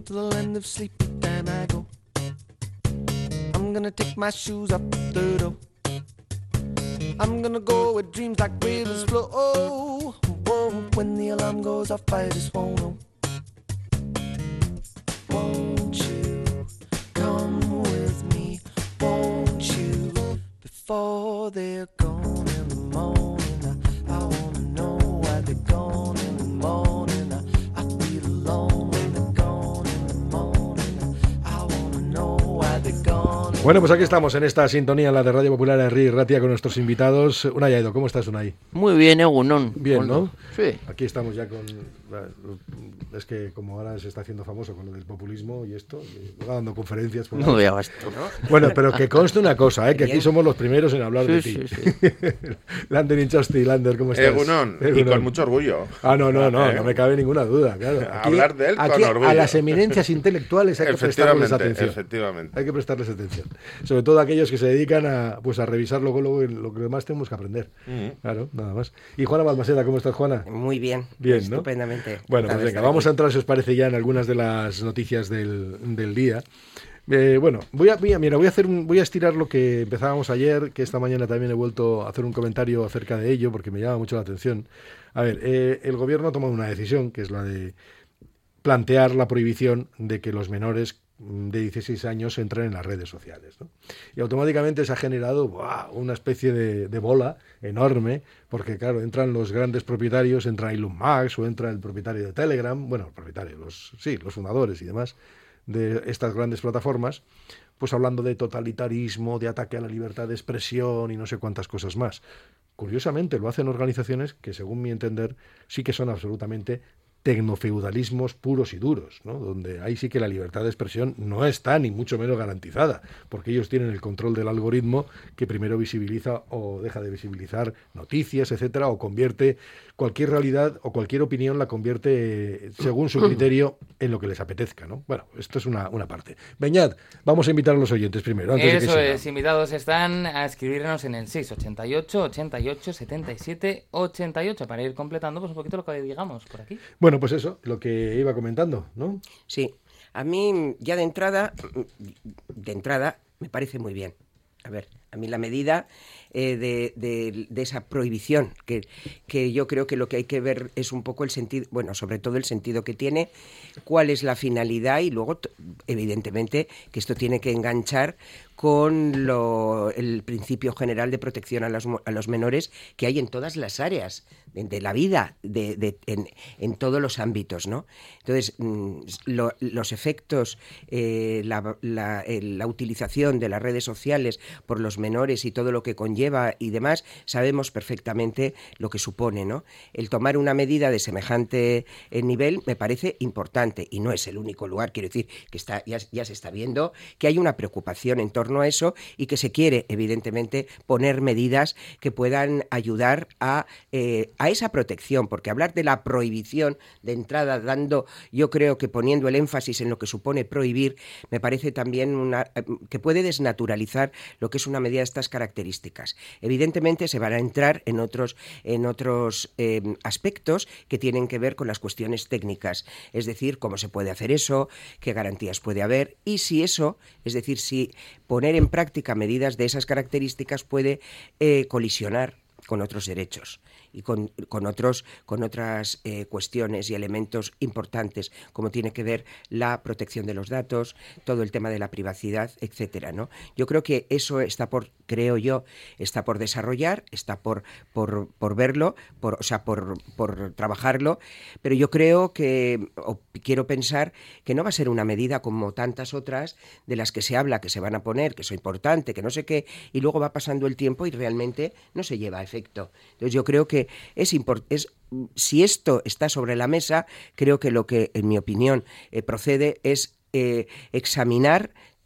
to the land of sleepy time I go. I'm gonna take my shoes up the door. I'm gonna go where dreams like rivers flow. Oh, when the alarm goes off, I just won't know. Won't you come with me? Won't you? Before they're gone in the morning, I wanna know why they're gone in the morning. I feel alone when they're gone in the morning. I wanna know why they're gone. Bueno, pues aquí estamos en esta sintonía, la de Radio Popular Herri Ratia, con nuestros invitados. Unai Aido, ¿cómo estás, Unai? Muy bien, Egunon. Bien, ¿no? Sí. Aquí estamos ya con... Es que como ahora se está haciendo famoso con lo del populismo y esto, y va dando conferencias... No veo esto, ¿no? Bueno, pero que conste una cosa, que aquí somos los primeros en hablar de ti. Sí, sí. Lander Inchosti, Lander, ¿cómo estás? Egunon, y con mucho orgullo. No me cabe ninguna duda, claro. Aquí, hablar de él con orgullo. A las eminencias intelectuales hay que prestarles atención. Efectivamente. Hay que prestarles atención. Sobre todo aquellos que se dedican a revisar luego lo que más tenemos que aprender. Claro, nada más. Y Juana Balmaseda, ¿cómo estás, Juana? Muy bien. Bien, ¿no? Estupendamente. Bueno, pues venga, vamos a entrar, si os parece, ya en algunas de las noticias del día. Bueno, voy a estirar lo que empezábamos ayer, que esta mañana también he vuelto a hacer un comentario acerca de ello, porque me llama mucho la atención. A ver, el gobierno ha tomado una decisión, que es la de plantear la prohibición de que los menores de 16 años entren en las redes sociales, ¿no? Y automáticamente se ha generado una especie de bola enorme, porque claro, entran los grandes propietarios, entra Elon Musk o entra el propietario de Telegram, bueno, el propietario, los fundadores y demás de estas grandes plataformas, pues hablando de totalitarismo, de ataque a la libertad de expresión y no sé cuántas cosas más. Curiosamente lo hacen organizaciones que, según mi entender, sí que son absolutamente tecnofeudalismos puros y duros, ¿no? Donde ahí sí que la libertad de expresión no está ni mucho menos garantizada, porque ellos tienen el control del algoritmo que primero visibiliza o deja de visibilizar noticias, etcétera, o convierte cualquier realidad o cualquier opinión, la convierte según su criterio en lo que les apetezca, ¿no? Bueno, esto es una parte. Beñat, vamos a invitar a los oyentes primero. Antes Eso de que es, invitados están a escribirnos en el 688 88 77 88 para ir completando pues un poquito lo que digamos por aquí. Bueno, pues eso, lo que iba comentando, ¿no? Sí, a mí ya de entrada me parece muy bien. A ver, a mí la medida de esa prohibición, que yo creo que lo que hay que ver es un poco el sentido, bueno, sobre todo el sentido que tiene, cuál es la finalidad y luego, evidentemente, que esto tiene que enganchar con el principio general de protección a los menores que hay en todas las áreas de la vida, en todos los ámbitos, ¿no? Entonces, los efectos, la utilización de las redes sociales por los menores y todo lo que conlleva y demás, sabemos perfectamente lo que supone, ¿no? El tomar una medida de semejante nivel me parece importante y no es el único lugar, quiero decir, que ya se está viendo que hay una preocupación en torno a eso y que se quiere, evidentemente, poner medidas que puedan ayudar a esa protección, porque hablar de la prohibición de entrada, yo creo que poniendo el énfasis en lo que supone prohibir, me parece también que puede desnaturalizar lo que es una medida de estas características. Evidentemente se van a entrar en otros aspectos que tienen que ver con las cuestiones técnicas, es decir, cómo se puede hacer eso, qué garantías puede haber y si poner en práctica medidas de esas características puede colisionar con otros derechos y con otras cuestiones y elementos importantes, como tiene que ver la protección de los datos, todo el tema de la privacidad, etcétera, ¿no? Yo creo que eso está por desarrollar, está por verlo, por trabajarlo, pero yo creo quiero pensar que no va a ser una medida como tantas otras de las que se habla, que se van a poner, que es importante, que no sé qué, y luego va pasando el tiempo y realmente no se lleva a efecto. Entonces yo creo que si esto está sobre la mesa, creo que lo que, en mi opinión, procede es examinar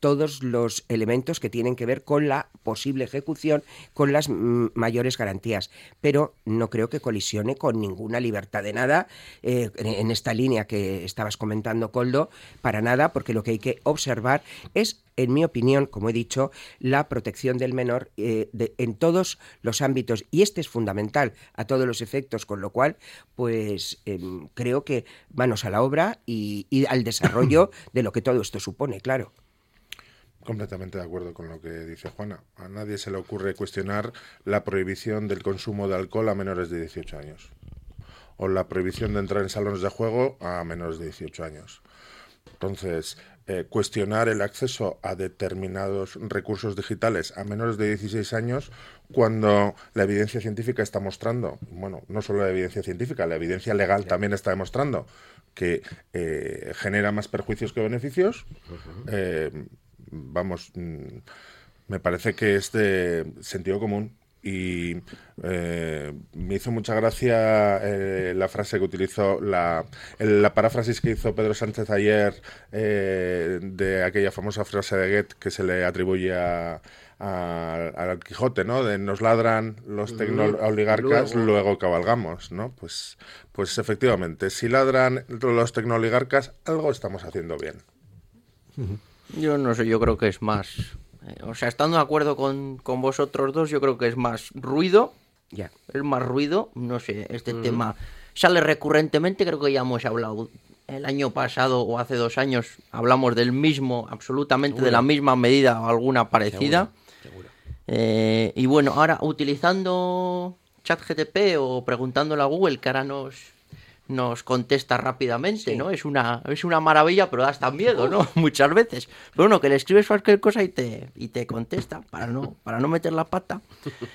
todos los elementos que tienen que ver con la posible ejecución, con las mayores garantías. Pero no creo que colisione con ninguna libertad de nada en esta línea que estabas comentando, Koldo, para nada, porque lo que hay que observar es, en mi opinión, como he dicho, la protección del menor en todos los ámbitos, y este es fundamental a todos los efectos, con lo cual, pues creo que manos a la obra y al desarrollo de lo que todo esto supone, claro. Completamente de acuerdo con lo que dice Juana. A nadie se le ocurre cuestionar la prohibición del consumo de alcohol a menores de 18 años. O la prohibición de entrar en salones de juego a menores de 18 años. Entonces, cuestionar el acceso a determinados recursos digitales a menores de 16 años cuando la evidencia científica está mostrando, bueno, no solo la evidencia científica, la evidencia legal también está demostrando que genera más perjuicios que beneficios, me parece que es de sentido común. Y me hizo mucha gracia la frase que utilizó, la paráfrasis que hizo Pedro Sánchez ayer de aquella famosa frase de Goethe que se le atribuye al Quijote, ¿no? De nos ladran los tecnooligarcas, luego cabalgamos, ¿no? Pues efectivamente, si ladran los tecnooligarcas, algo estamos haciendo bien. Yo no sé, yo creo que es más... O sea, estando de acuerdo con vosotros dos, yo creo que es más ruido. Ya. Es más ruido, no sé, este tema sale recurrentemente, creo que ya hemos hablado el año pasado o hace 2 años, hablamos del mismo, absolutamente Seguro. de la misma medida o alguna parecida. Seguro. Y bueno, ahora utilizando ChatGPT o preguntándole a Google, que ahora nos contesta rápidamente, Sí. ¿no? Es una maravilla, pero da hasta miedo, ¿no? Muchas veces. Pero bueno, que le escribes cualquier cosa y te contesta para no meter la pata.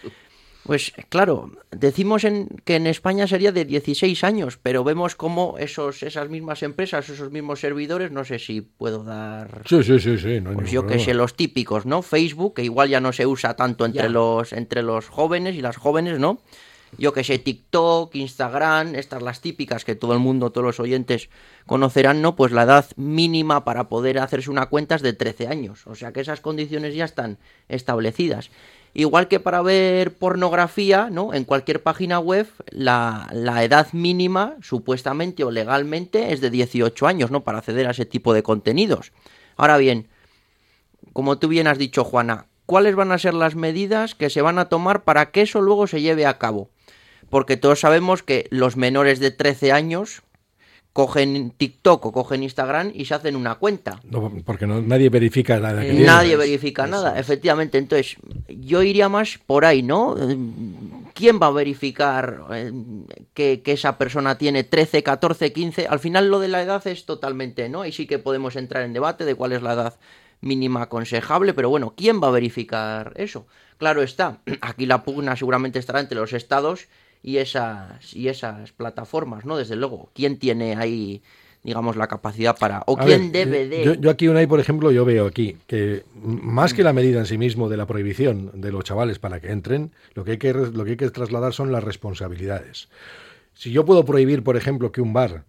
Pues claro, decimos que en España sería de 16 años, pero vemos como esas mismas empresas, esos mismos servidores, no sé si puedo dar... Sí, no hay Pues ningún yo que problema. sé, los típicos, ¿no? Facebook, que igual ya no se usa tanto entre los jóvenes y las jóvenes, ¿no? Yo que sé, TikTok, Instagram, estas las típicas que todo el mundo, todos los oyentes conocerán, ¿no? Pues la edad mínima para poder hacerse una cuenta es de 13 años. O sea que esas condiciones ya están establecidas. Igual que para ver pornografía, ¿no? En cualquier página web, la edad mínima, supuestamente o legalmente, es de 18 años, ¿no? Para acceder a ese tipo de contenidos. Ahora bien, como tú bien has dicho, Juana, ¿cuáles van a ser las medidas que se van a tomar para que eso luego se lleve a cabo? Porque todos sabemos que los menores de 13 años cogen TikTok o cogen Instagram y se hacen una cuenta. No, porque nadie verifica nada. Que Nadie tiene. verifica nada, efectivamente. Entonces, yo iría más por ahí, ¿no? ¿Quién va a verificar que esa persona tiene 13, 14, 15? Al final lo de la edad es totalmente, ¿no? Ahí sí que podemos entrar en debate de cuál es la edad mínima aconsejable, pero bueno, ¿quién va a verificar eso? Claro está, aquí la pugna seguramente estará entre los estados y esas plataformas, ¿no? Desde luego, ¿quién tiene ahí, digamos, la capacidad para... o A quién ver, debe de... Yo aquí, Unai, por ejemplo, yo veo aquí que más que la medida en sí mismo de la prohibición de los chavales para que entren, lo que hay que trasladar son las responsabilidades. Si yo puedo prohibir, por ejemplo, que un bar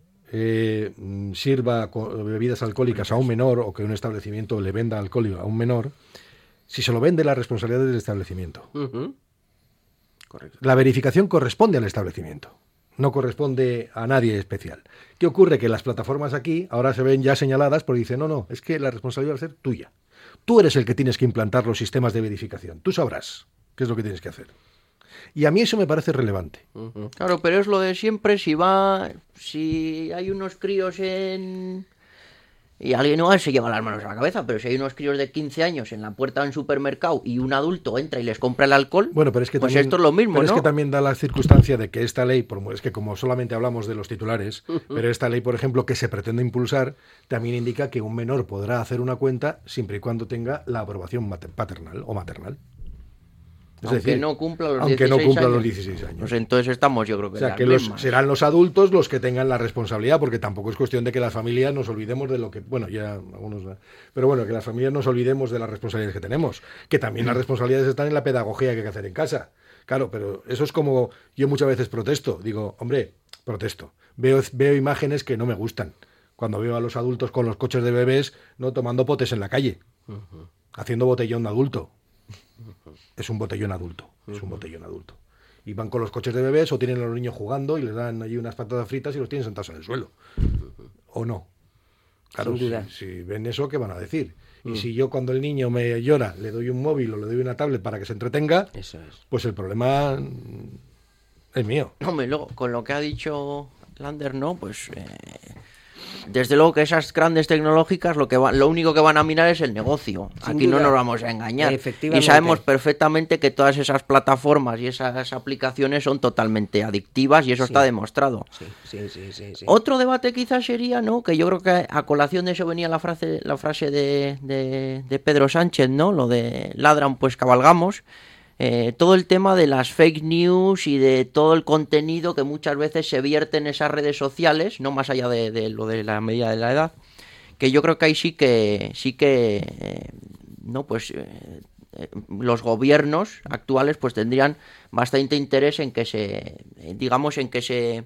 sirva bebidas alcohólicas a un menor o que un establecimiento le venda alcohol a un menor, si se lo vende, la responsabilidad es del establecimiento. Correcto. La verificación corresponde al establecimiento, no corresponde a nadie especial. ¿Qué ocurre? Que las plataformas aquí ahora se ven ya señaladas porque dicen, no, es que la responsabilidad va a ser tuya. Tú eres el que tienes que implantar los sistemas de verificación. Tú sabrás qué es lo que tienes que hacer. Y a mí eso me parece relevante. Claro, pero es lo de siempre, si hay unos críos y alguien igual se lleva las manos a la cabeza, pero si hay unos críos de 15 años en la puerta de un supermercado y un adulto entra y les compra el alcohol, Bueno, pero es que pues también, esto es lo mismo, pero ¿no? es que también da la circunstancia de que esta ley, es que como solamente hablamos de los titulares, pero esta ley, por ejemplo, que se pretende impulsar, también indica que un menor podrá hacer una cuenta siempre y cuando tenga la aprobación paternal o maternal. Es aunque decir, no cumpla los aunque 16 no cumpla años. los 16 años. Pues entonces estamos, yo creo que O sea, en que las mismas. serán los adultos los que tengan la responsabilidad, porque tampoco es cuestión de que las familias nos olvidemos de lo que... Bueno, ya algunos... Pero bueno, que las familias nos olvidemos de las responsabilidades que tenemos, que también las responsabilidades están en la pedagogía que hay que hacer en casa. Claro, pero eso es como... Yo muchas veces protesto, digo, hombre, protesto. Veo imágenes que no me gustan. Cuando veo a los adultos con los coches de bebés, no tomando potes en la calle. haciendo botellón adulto. Es un botellón adulto, es un botellón adulto. Y van con los coches de bebés o tienen a los niños jugando y les dan allí unas patatas fritas y los tienen sentados en el suelo. ¿O no? Claro, Sin duda. si ven eso, ¿qué van a decir? Y si yo cuando el niño me llora le doy un móvil o le doy una tablet para que se entretenga, Eso es. pues el problema es mío. Hombre, luego, con lo que ha dicho Lander, ¿no? Pues desde luego que esas grandes tecnológicas lo único que van a mirar es el negocio. Sin Aquí no duda. nos vamos a engañar. Efectivamente. Y sabemos perfectamente que todas esas plataformas y esas aplicaciones son totalmente adictivas y eso está demostrado. Sí. Otro debate quizás sería, ¿no? Que yo creo que a colación de eso venía la frase de Pedro Sánchez, ¿no? Lo de ladran pues cabalgamos. Todo el tema de las fake news y de todo el contenido que muchas veces se vierte en esas redes sociales, no más allá de lo de la medida de la edad, que yo creo que ahí sí que no pues los gobiernos actuales pues tendrían bastante interés en que se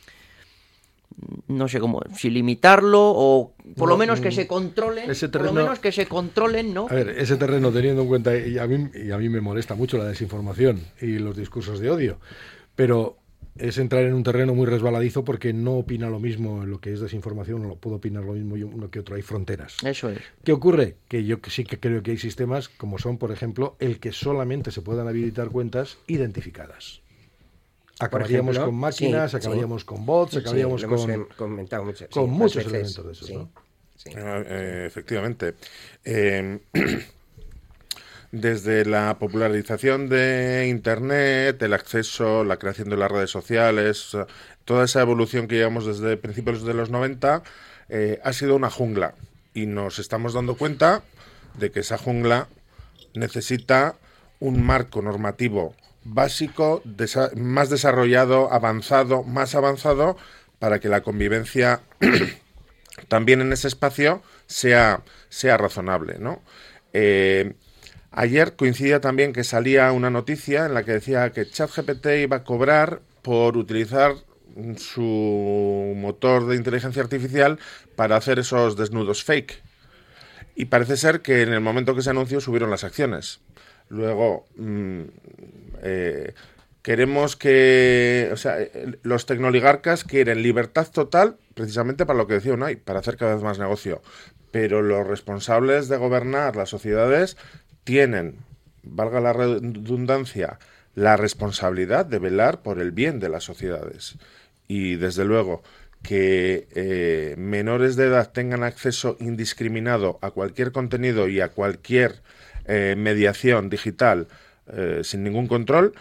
no sé cómo, si limitarlo o por lo menos que se controlen, ese por lo terreno- menos que se controlen, ¿no? A ver, ese terreno, teniendo en cuenta, y a mí me molesta mucho la desinformación y los discursos de odio, pero es entrar en un terreno muy resbaladizo porque no opina lo mismo en lo que es desinformación, no puedo opinar lo mismo uno que otro, hay fronteras. Eso es. ¿Qué ocurre? Que yo sí que creo que hay sistemas como son, por ejemplo, el que solamente se puedan habilitar cuentas identificadas. Acabaríamos ejemplo, con máquinas, sí, acabaríamos con bots, acabaríamos lo hemos con, comentado con más muchos veces. elementos de esos, Sí, ¿no? sí. Efectivamente. Desde la popularización de Internet, el acceso, la creación de las redes sociales, toda esa evolución que llevamos desde principios de los 90, ha sido una jungla. Y nos estamos dando cuenta de que esa jungla necesita un marco normativo básico, más desarrollado, más avanzado, para que la convivencia también en ese espacio sea razonable, ¿no? Ayer coincidía también que salía una noticia en la que decía que ChatGPT iba a cobrar por utilizar su motor de inteligencia artificial para hacer esos desnudos fake. Y parece ser que en el momento que se anunció subieron las acciones. Luego, queremos que... O sea, los tecnoligarcas quieren libertad total precisamente para lo que decía Unai, para hacer cada vez más negocio. Pero los responsables de gobernar las sociedades tienen, valga la redundancia, la responsabilidad de velar por el bien de las sociedades. Y, desde luego, que menores de edad tengan acceso indiscriminado a cualquier contenido y a cualquier mediación digital sin ningún control,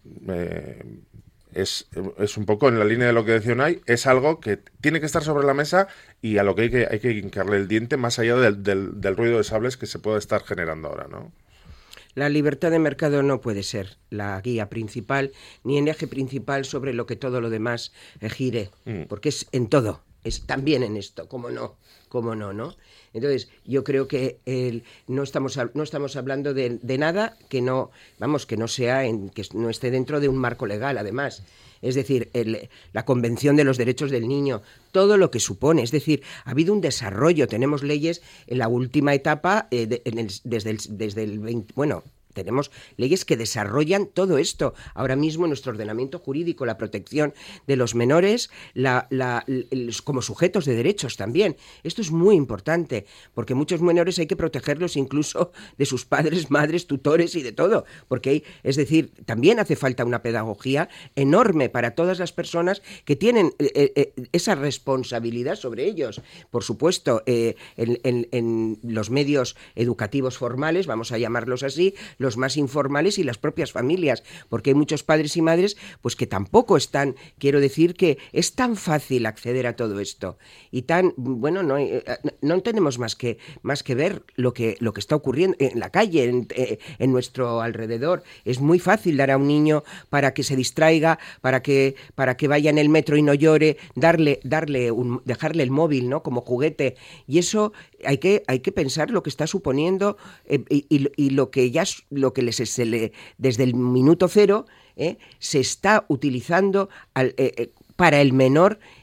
es un poco en la línea de lo que decía Unai, es algo que tiene que estar sobre la mesa y a lo que hay que hincarle el diente más allá del ruido de sables que se puede estar generando ahora, ¿no? La libertad de mercado no puede ser la guía principal ni el eje principal sobre lo que todo lo demás gire, porque es en todo, es también en esto, ¿cómo no? ¿No? Entonces, yo creo que no estamos hablando de nada que no, que no sea que no esté dentro de un marco legal, además. Es decir, la Convención de los Derechos del Niño, todo lo que supone. Es decir, ha habido un desarrollo. Tenemos leyes en la última etapa, desde el 20... Bueno, tenemos leyes que desarrollan todo esto. Ahora mismo en nuestro ordenamiento jurídico, la protección de los menores como sujetos de derechos también. Esto es muy importante, porque muchos menores hay que protegerlos incluso de sus padres, madres, tutores y de todo. Porque es decir, también hace falta una pedagogía enorme para todas las personas que tienen esa responsabilidad sobre ellos. Por supuesto, en los medios educativos formales, vamos a llamarlos así, los más informales y las propias familias, porque hay muchos padres y madres pues que tampoco están, quiero decir que es tan fácil acceder a todo esto y tan, bueno, no tenemos más que ver lo que está ocurriendo en la calle, en nuestro alrededor. Es muy fácil dar a un niño para que se distraiga, para que vaya en el metro y no llore, dejarle el móvil, ¿no?, como juguete, y eso hay que pensar lo que está suponiendo y lo que desde el minuto cero se está utilizando para el menor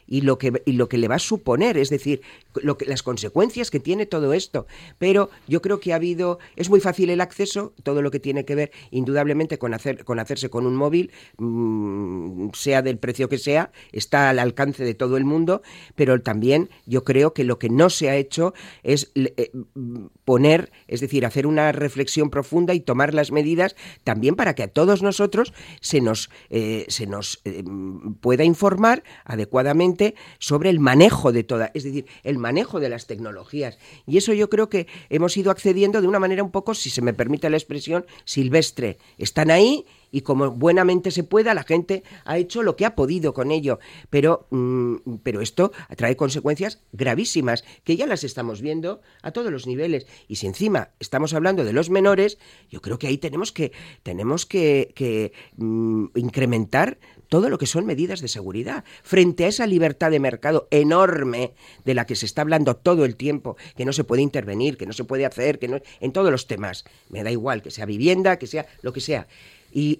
y lo que le va a suponer, es decir, las consecuencias que tiene todo esto. Pero yo creo que es muy fácil el acceso, todo lo que tiene que ver indudablemente con hacerse con un móvil, sea del precio que sea, está al alcance de todo el mundo, pero también yo creo que lo que no se ha hecho es es decir, hacer una reflexión profunda y tomar las medidas también para que a todos nosotros se nos pueda informar adecuadamente sobre el manejo de es decir, el manejo de las tecnologías. Y eso yo creo que hemos ido accediendo de una manera un poco, si se me permite la expresión, silvestre. Están ahí y como buenamente se pueda, la gente ha hecho lo que ha podido con ello. Pero esto trae consecuencias gravísimas, que ya las estamos viendo a todos los niveles. Y si encima estamos hablando de los menores, yo creo que ahí tenemos que incrementar todo lo que son medidas de seguridad. Frente a esa libertad de mercado enorme de la que se está hablando todo el tiempo, que no se puede intervenir, que no se puede hacer, en todos los temas. Me da igual que sea vivienda, que sea lo que sea. Y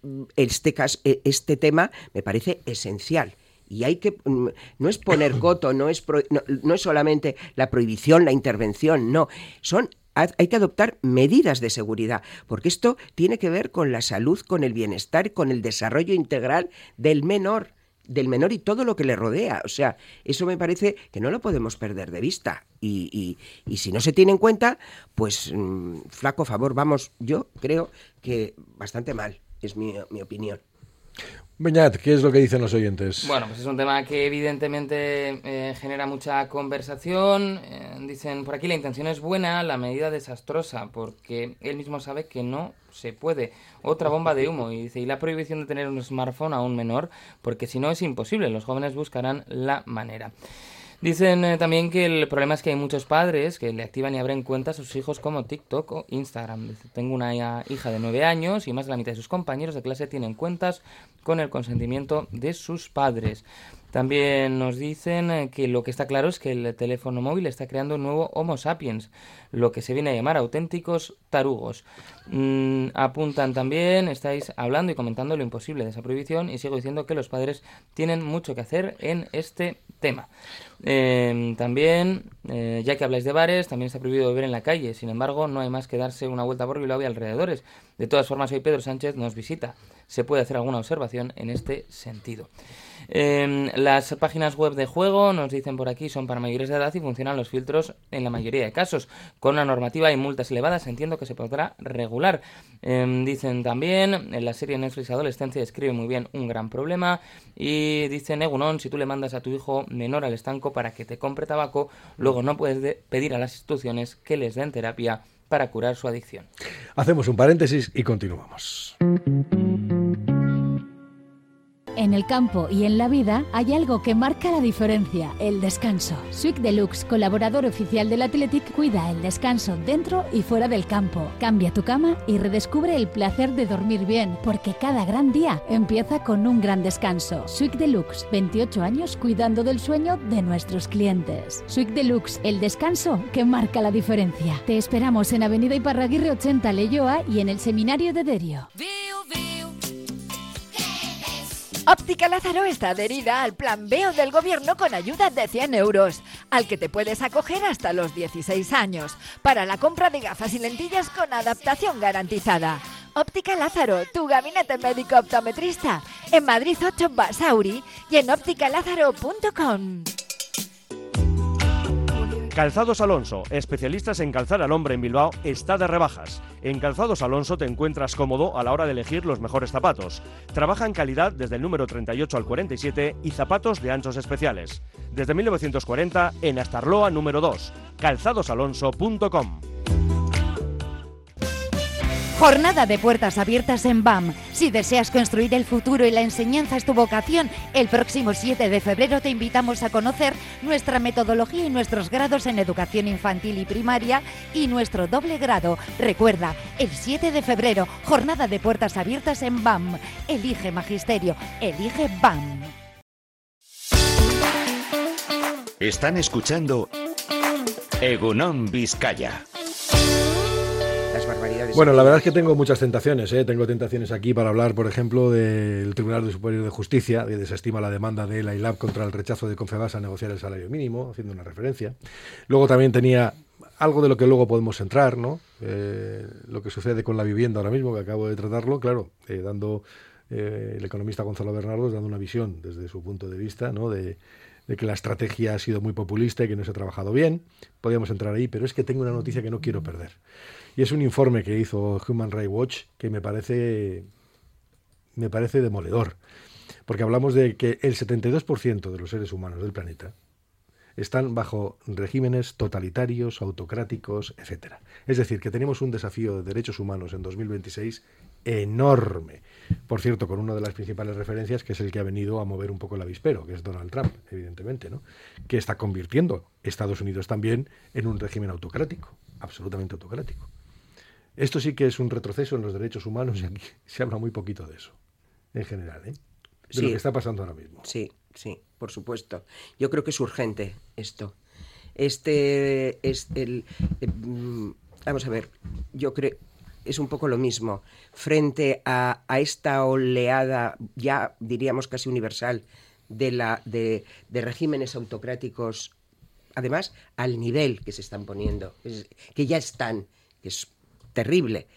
este tema me parece esencial. Y no es poner coto, no es solamente la prohibición, la intervención, no. Hay que adoptar medidas de seguridad, porque esto tiene que ver con la salud, con el bienestar, con el desarrollo integral del menor y todo lo que le rodea. O sea, eso me parece que no lo podemos perder de vista. Y si no se tiene en cuenta, pues flaco favor, vamos, yo creo que bastante mal, es mi opinión. Beñat, ¿qué es lo que dicen los oyentes? Bueno, pues es un tema que evidentemente genera mucha conversación. Dicen, por aquí la intención es buena, la medida desastrosa, porque él mismo sabe que no se puede. Otra bomba de humo. Y dice, y la prohibición de tener un smartphone a un menor, porque si no es imposible, los jóvenes buscarán la manera. Dicen también que el problema es que hay muchos padres que le activan y abren cuentas a sus hijos como TikTok o Instagram. Dice, tengo una hija de 9 años y más de la mitad de sus compañeros de clase tienen cuentas con el consentimiento de sus padres. También nos dicen que lo que está claro es que el teléfono móvil está creando un nuevo Homo sapiens, lo que se viene a llamar auténticos tarugos. Apuntan también, estáis hablando y comentando lo imposible de esa prohibición y sigo diciendo que los padres tienen mucho que hacer en este tema. También, ya que habláis de bares, también está prohibido beber en la calle. Sin embargo, no hay más que darse una vuelta por Bilbao y alrededores. De todas formas, hoy Pedro Sánchez nos visita. Se puede hacer alguna observación en este sentido. Las páginas web de juego, nos dicen por aquí, son para mayores de edad y funcionan los filtros en la mayoría de casos. Con una normativa y multas elevadas entiendo que se podrá regular. Dicen también, en la serie Netflix Adolescencia describe muy bien un gran problema. Y dicen, Egunon, si tú le mandas a tu hijo menor al estanco para que te compre tabaco, luego no puedes pedir a las instituciones que les den terapia para curar su adicción. Hacemos un paréntesis y continuamos. En el campo y en la vida hay algo que marca la diferencia, el descanso. Swick Deluxe, colaborador oficial del Athletic, cuida el descanso dentro y fuera del campo. Cambia tu cama y redescubre el placer de dormir bien, porque cada gran día empieza con un gran descanso. Swick Deluxe, 28 años cuidando del sueño de nuestros clientes. Swick Deluxe, el descanso que marca la diferencia. Te esperamos en Avenida Iparraguirre 80, Leioa, y en el Seminario de Derio. Óptica Lázaro está adherida al Plan B del Gobierno con ayuda de 100 euros, al que te puedes acoger hasta los 16 años, para la compra de gafas y lentillas con adaptación garantizada. Óptica Lázaro, tu gabinete médico optometrista, en Madrid 8 Basauri y en ópticalázaro.com. Calzados Alonso, especialistas en calzar al hombre en Bilbao, está de rebajas. En Calzados Alonso te encuentras cómodo a la hora de elegir los mejores zapatos. Trabaja en calidad desde el número 38 al 47 y zapatos de anchos especiales. Desde 1940 en Astarloa número 2, calzadosalonso.com. Jornada de puertas abiertas en BAM. Si deseas construir el futuro y la enseñanza es tu vocación, el próximo 7 de febrero te invitamos a conocer nuestra metodología y nuestros grados en educación infantil y primaria y nuestro doble grado. Recuerda, el 7 de febrero, jornada de puertas abiertas en BAM. Elige Magisterio, elige BAM. Están escuchando Egunon Vizcaya. Las barbaridades. Bueno, la verdad es que tengo muchas tentaciones, ¿eh? Tengo tentaciones aquí para hablar, por ejemplo, del Tribunal Superior de Justicia, que desestima la demanda de la ILAB contra el rechazo de Confebask a negociar el salario mínimo, haciendo una referencia. Luego también tenía algo de lo que luego podemos entrar, ¿no? Lo que sucede con la vivienda ahora mismo, que acabo de tratarlo, claro, dando el economista Gonzalo Bernardos dando una visión desde su punto de vista, ¿no? De que la estrategia ha sido muy populista y que no se ha trabajado bien. Podríamos entrar ahí, pero es que tengo una noticia que no quiero perder. Y es un informe que hizo Human Rights Watch que me parece demoledor. Porque hablamos de que el 72% de los seres humanos del planeta están bajo regímenes totalitarios, autocráticos, etcétera. Es decir, que tenemos un desafío de derechos humanos en 2026 enorme. Por cierto, con una de las principales referencias, que es el que ha venido a mover un poco el avispero, que es Donald Trump, evidentemente, ¿no? Que está convirtiendo Estados Unidos también en un régimen autocrático, absolutamente autocrático. Esto sí que es un retroceso en los derechos humanos y aquí se habla muy poquito de eso, en general, ¿eh? De lo que está pasando ahora mismo. Sí, sí, por supuesto. Yo creo que es urgente esto. Vamos a ver, yo creo es un poco lo mismo. Frente a esta oleada, ya diríamos casi universal, de regímenes autocráticos, además al nivel que se están poniendo, que ya están, que es terrible,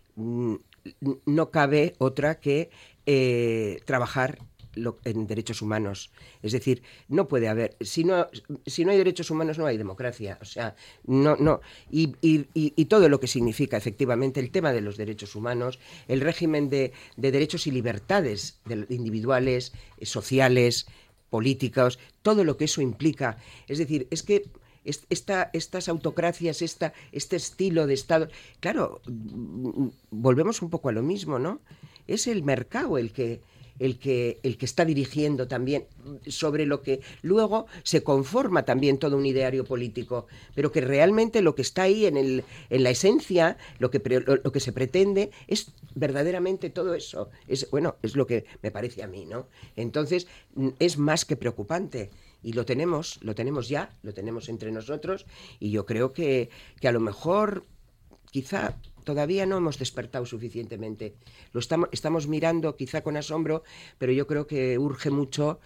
no cabe otra que trabajar en derechos humanos. Es decir, no puede haber, si no hay derechos humanos no hay democracia. O sea, no. Y todo lo que significa efectivamente el tema de los derechos humanos, el régimen de derechos y libertades individuales, sociales, políticos, todo lo que eso implica. Es decir, es que estas autocracias, este estilo de Estado, claro, volvemos un poco a lo mismo, ¿no? Es el mercado el que está dirigiendo también sobre lo que luego se conforma también todo un ideario político, pero que realmente lo que está ahí en la esencia, lo que se pretende es verdaderamente todo eso. Es lo que me parece a mí, ¿no? Entonces, es más que preocupante. Y lo tenemos entre nosotros, y yo creo que a lo mejor, quizá todavía no hemos despertado suficientemente. Lo estamos mirando quizá con asombro, pero yo creo que urge mucho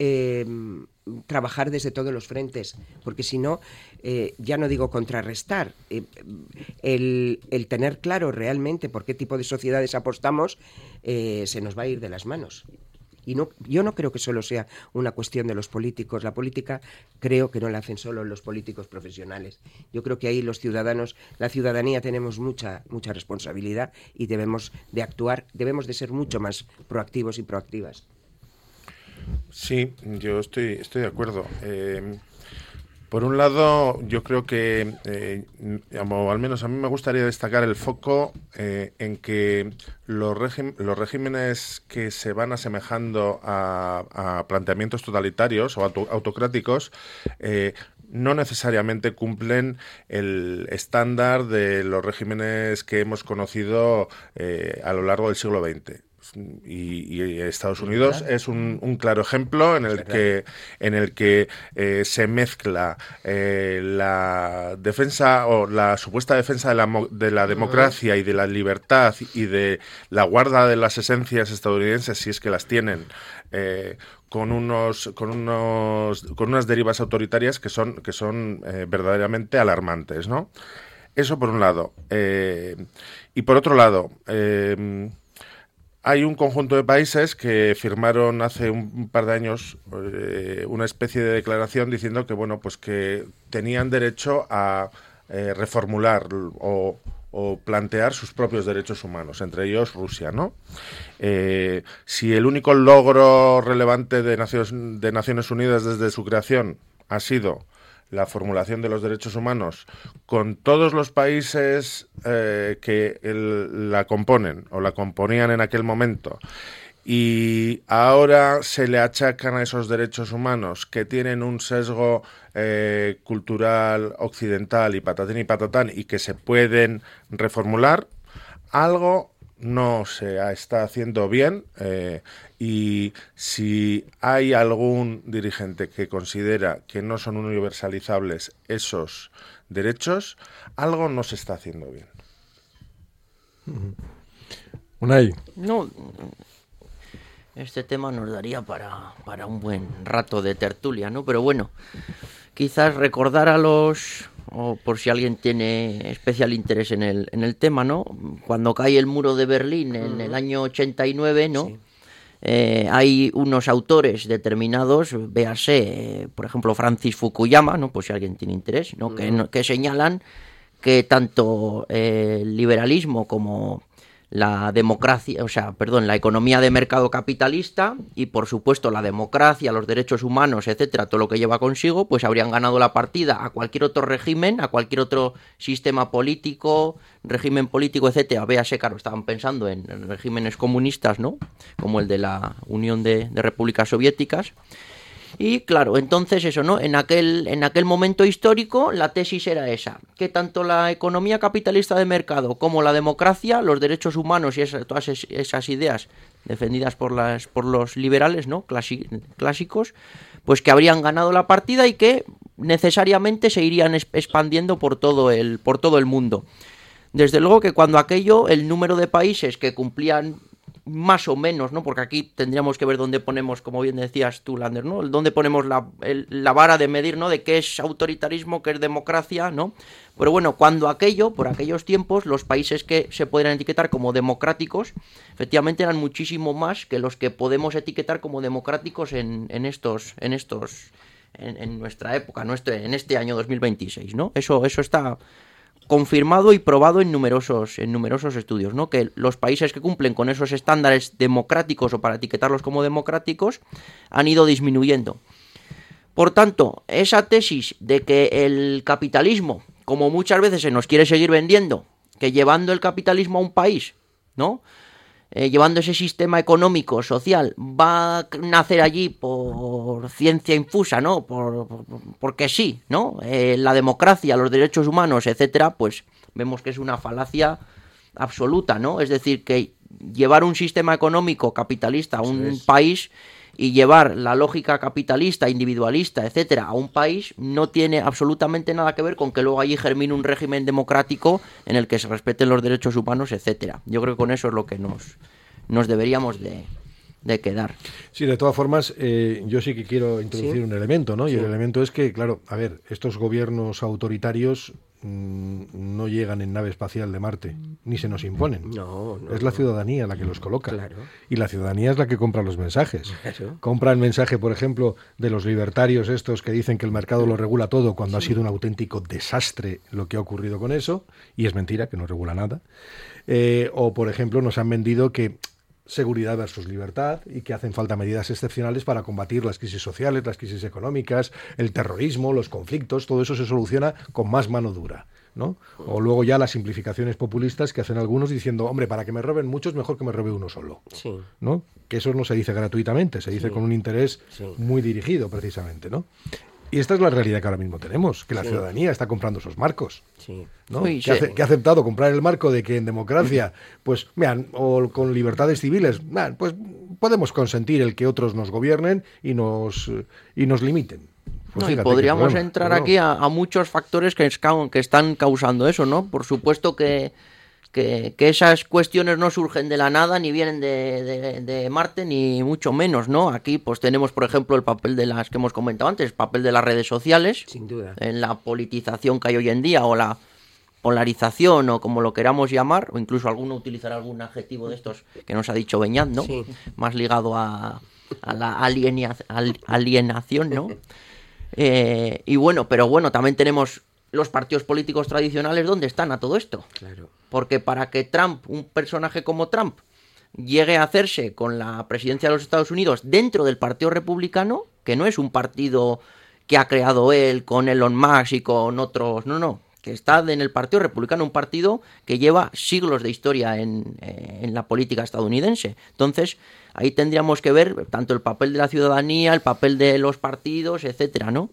trabajar desde todos los frentes, porque si no, ya no digo contrarrestar, el tener claro realmente por qué tipo de sociedades apostamos, se nos va a ir de las manos. Y yo no creo que solo sea una cuestión de los políticos. La política creo que no la hacen solo los políticos profesionales. Yo creo que ahí los ciudadanos, la ciudadanía, tenemos mucha responsabilidad y debemos de actuar, debemos de ser mucho más proactivos y proactivas. Sí, yo estoy de acuerdo. Por un lado, yo creo que, o al menos a mí me gustaría destacar el foco en que los regímenes que se van asemejando a planteamientos totalitarios o autocráticos no necesariamente cumplen el estándar de los regímenes que hemos conocido a lo largo del siglo XX. Y Estados Unidos es un claro ejemplo en el que se mezcla la defensa o la supuesta defensa de la democracia y de la libertad y de la guarda de las esencias estadounidenses, si es que las tienen, con unas derivas autoritarias que son verdaderamente alarmantes, ¿no? Eso por un lado. Y por otro lado, hay un conjunto de países que firmaron hace un par de años una especie de declaración diciendo que, bueno, pues que tenían derecho a reformular o plantear sus propios derechos humanos, entre ellos Rusia, ¿no? Si el único logro relevante de Naciones Unidas desde su creación ha sido la formulación de los derechos humanos con todos los países que la componen o la componían en aquel momento, y ahora se le achacan a esos derechos humanos que tienen un sesgo cultural occidental y patatín y patatán y que se pueden reformular, algo no se está haciendo bien, y si hay algún dirigente que considera que no son universalizables esos derechos, algo no se está haciendo bien. Unai. No, este tema nos daría para un buen rato de tertulia, ¿no? Pero bueno, quizás recordar a los, o por si alguien tiene especial interés en el tema, ¿no? Cuando cae el muro de Berlín en el año 89, ¿no? Sí. Hay unos autores determinados, véase, por ejemplo, Francis Fukuyama, ¿no? Pues si alguien tiene interés, ¿no? Que señalan que tanto el liberalismo como la democracia, la economía de mercado capitalista y por supuesto la democracia, los derechos humanos, etcétera, todo lo que lleva consigo, pues habrían ganado la partida a cualquier otro régimen, a cualquier otro sistema político, régimen político, etcétera. Véase, claro, estaban pensando en regímenes comunistas, ¿no? Como el de la Unión de Repúblicas Soviéticas. Y claro, entonces eso, ¿no? En aquel momento histórico la tesis era esa, que tanto la economía capitalista de mercado como la democracia, los derechos humanos y todas esas ideas defendidas por los liberales, ¿no? Clásicos, pues que habrían ganado la partida y que necesariamente se irían expandiendo por todo el mundo. Desde luego que cuando el número de países que cumplían más o menos, ¿no? Porque aquí tendríamos que ver dónde ponemos, como bien decías tú, Lander, ¿no? Dónde ponemos la vara de medir, ¿no? De qué es autoritarismo, qué es democracia, ¿no? Pero bueno, por aquellos tiempos, los países que se podrían etiquetar como democráticos, efectivamente eran muchísimo más que los que podemos etiquetar como democráticos en nuestra época, en este año 2026, ¿no? Eso está confirmado y probado en numerosos estudios, ¿no? Que los países que cumplen con esos estándares democráticos o para etiquetarlos como democráticos han ido disminuyendo. Por tanto, esa tesis de que el capitalismo, como muchas veces se nos quiere seguir vendiendo, que llevando el capitalismo a un país, ¿no? Llevando ese sistema económico, social, va a nacer allí por ciencia infusa, ¿no? Porque sí, ¿no? La democracia, los derechos humanos, etcétera, pues vemos que es una falacia absoluta, ¿no? Es decir, que llevar un sistema económico capitalista a un país y llevar la lógica capitalista, individualista, etcétera, a un país no tiene absolutamente nada que ver con que luego allí germine un régimen democrático en el que se respeten los derechos humanos, etcétera. Yo creo que con eso es lo que nos deberíamos de quedar. Sí, de todas formas, yo sí que quiero introducir un elemento, ¿no? Y el elemento es que, claro, a ver, estos gobiernos autoritarios no llegan en nave espacial de Marte, ni se nos imponen. No, es la ciudadanía la que los coloca. Claro. Y la ciudadanía es la que compra los mensajes. Claro. Compra el mensaje, por ejemplo, de los libertarios estos que dicen que el mercado lo regula todo, cuando ha sido un auténtico desastre lo que ha ocurrido con eso, y es mentira, que no regula nada. O, por ejemplo, nos han vendido que seguridad versus libertad y que hacen falta medidas excepcionales para combatir las crisis sociales, las crisis económicas, el terrorismo, los conflictos, todo eso se soluciona con más mano dura, ¿no? O luego ya las simplificaciones populistas que hacen algunos diciendo, hombre, para que me roben muchos, mejor que me robe uno solo, ¿no? Que eso no se dice gratuitamente, se dice con un interés muy dirigido precisamente, ¿no? Y esta es la realidad que ahora mismo tenemos, que la ciudadanía está comprando esos marcos, ¿no? Que ha aceptado comprar el marco de que en democracia, pues, vean, o con libertades civiles, pues podemos consentir el que otros nos gobiernen y nos limiten. Pues fíjate, podríamos entrar aquí a muchos factores que están causando eso, ¿no? Por supuesto que esas cuestiones no surgen de la nada, ni vienen de Marte, ni mucho menos, ¿no? Aquí pues tenemos, por ejemplo, el papel de las que hemos comentado antes, el papel de las redes sociales, sin duda, en la politización que hay hoy en día, o la polarización, o como lo queramos llamar, o incluso alguno utilizará algún adjetivo de estos que nos ha dicho Beñat, ¿no? Sí. Más ligado a la alienación, ¿no? Y bueno, pero bueno, también tenemos los partidos políticos tradicionales. ¿Dónde están a todo esto? Claro. Porque para que un personaje como Trump, llegue a hacerse con la presidencia de los Estados Unidos dentro del Partido Republicano, que no es un partido que ha creado él con Elon Musk y con otros, no, que está en el Partido Republicano, un partido que lleva siglos de historia en la política estadounidense. Entonces, ahí tendríamos que ver tanto el papel de la ciudadanía, el papel de los partidos, etcétera, ¿no?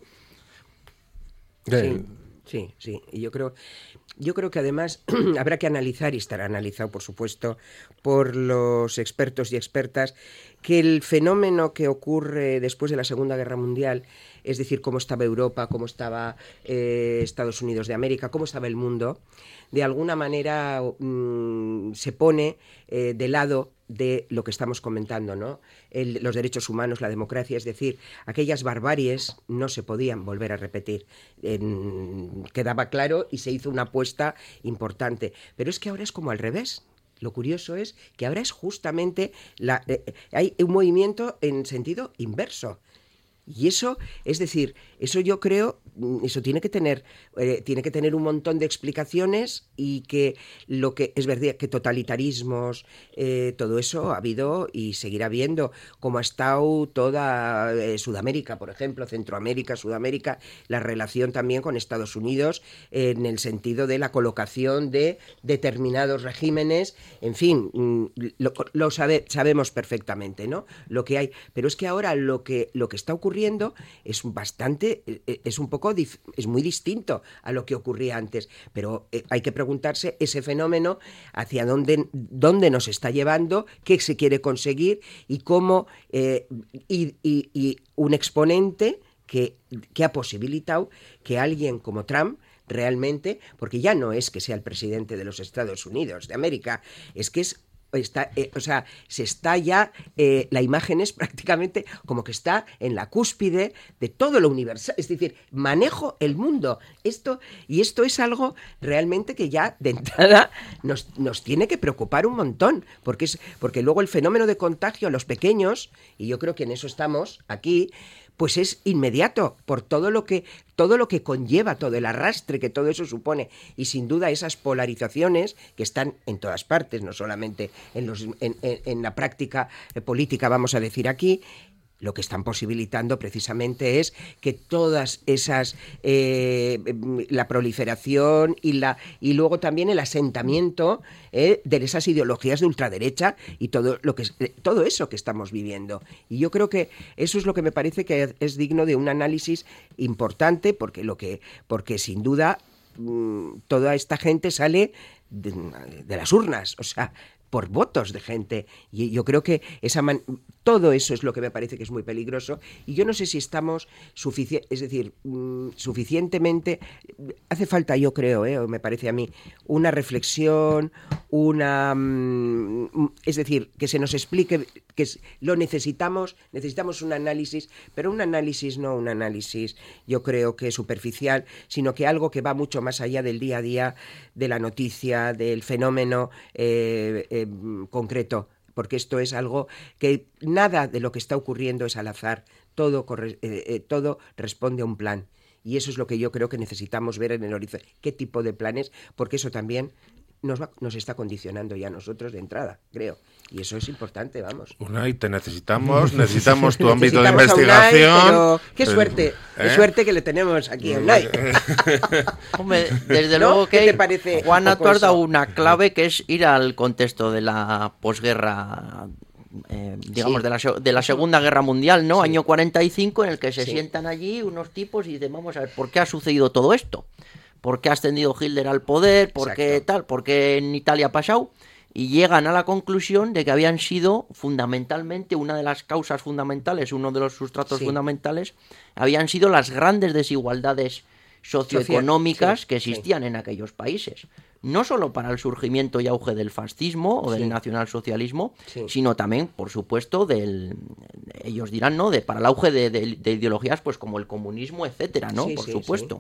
Sí. Y yo creo que además habrá que analizar, y estará analizado, por supuesto, por los expertos y expertas, que el fenómeno que ocurre después de la Segunda Guerra Mundial es decir, cómo estaba Europa, cómo estaba Estados Unidos de América, cómo estaba el mundo, de alguna manera se pone de lado de lo que estamos comentando, ¿no? Los derechos humanos, la democracia, es decir, aquellas barbaries no se podían volver a repetir. Quedaba claro y se hizo una apuesta importante. Pero es que ahora es como al revés. Lo curioso es que ahora es justamente hay un movimiento en sentido inverso. Y eso, es decir, eso yo creo, eso tiene que tener un montón de explicaciones, y que lo que es verdad que totalitarismos, todo eso ha habido y seguirá habiendo, como ha estado toda Sudamérica, por ejemplo, Centroamérica, Sudamérica, la relación también con Estados Unidos en el sentido de la colocación de determinados regímenes, en fin, sabemos perfectamente, ¿no? Lo que hay, pero es que ahora lo que está ocurriendo es muy distinto a lo que ocurría antes, pero hay que preguntarse ese fenómeno hacia dónde nos está llevando, qué se quiere conseguir y cómo y un exponente que ha posibilitado que alguien como Trump realmente, porque ya no es que sea el presidente de los Estados Unidos de América, es que la imagen es prácticamente como que está en la cúspide de todo lo universal, es decir, manejo el mundo. Esto es algo realmente que ya de entrada nos tiene que preocupar un montón, porque luego el fenómeno de contagio a los pequeños, y yo creo que en eso estamos aquí, pues es inmediato por todo lo que conlleva, todo el arrastre que todo eso supone, y sin duda esas polarizaciones que están en todas partes, no solamente en la práctica política, vamos a decir aquí. Lo que están posibilitando precisamente es que todas esas la proliferación y luego también el asentamiento de esas ideologías de ultraderecha y todo eso que estamos viviendo. Y yo creo que eso es lo que me parece que es digno de un análisis importante, porque sin duda toda esta gente sale de las urnas, o sea, por votos de gente, y yo creo que todo eso es lo que me parece que es muy peligroso, y yo no sé si estamos suficientemente, hace falta, yo creo, me parece a mí, una reflexión, es decir, que se nos explique que lo necesitamos un análisis, pero un análisis yo creo que superficial, sino que algo que va mucho más allá del día a día, de la noticia, del fenómeno concreto, porque esto es algo que nada de lo que está ocurriendo es al azar, todo responde a un plan, y eso es lo que yo creo que necesitamos ver en el horizonte, qué tipo de planes, porque eso también nos está condicionando ya a nosotros de entrada, creo. Y eso es importante, vamos. Unai, necesitamos tu ámbito de investigación. Unai, qué suerte que le tenemos aquí a Unai. Hombre, desde luego que te parece, Juan ha dado una clave, que es ir al contexto de la posguerra, digamos, sí, de la Segunda Guerra Mundial, ¿no? Sí. Año 45, en el que se sientan allí unos tipos y dicen, vamos a ver, ¿por qué ha sucedido todo esto? ¿Por qué ha ascendido Hitler al poder? ¿Por qué tal? ¿Por qué en Italia ha pasado? Y llegan a la conclusión de que habían sido fundamentalmente, una de las causas fundamentales, uno de los sustratos fundamentales, habían sido las grandes desigualdades socioeconómicas que existían en aquellos países. No solo para el surgimiento y auge del fascismo o del nacionalsocialismo, sino también, por supuesto, ellos dirán, ¿no?, para el auge de ideologías pues como el comunismo, etcétera, ¿no? Por supuesto.